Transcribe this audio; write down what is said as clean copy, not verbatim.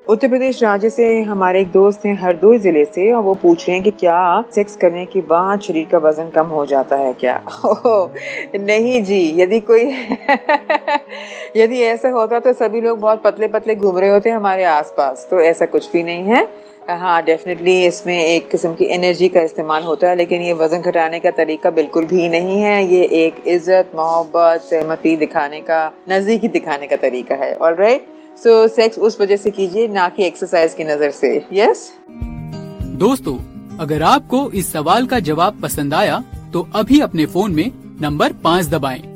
उत्तर प्रदेश राज्य से हमारे एक दोस्त हैं हरदोई जिले से, और वो पूछ रहे हैं कि क्या सेक्स करने के बाद शरीर का वजन कम हो जाता है क्या? ओह, नहीं जी, यदि कोई यदि ऐसा होता तो सभी लोग बहुत पतले पतले घूम रहे होते हमारे आसपास। तो ऐसा कुछ भी नहीं है। हाँ, डेफिनेटली इसमें एक किस्म की एनर्जी का इस्तेमाल होता है, लेकिन ये वजन घटाने का तरीका बिल्कुल भी नहीं है। ये एक इज्जत, मोहब्बत, सहमति दिखाने का, नजदीकी दिखाने का तरीका है। ऑलराइट, सो सेक्स उस वजह से कीजिए, ना कि एक्सरसाइज की नजर से। यस दोस्तों, अगर आपको इस सवाल का जवाब पसंद आया तो अभी अपने फोन में नंबर 5 दबाएं।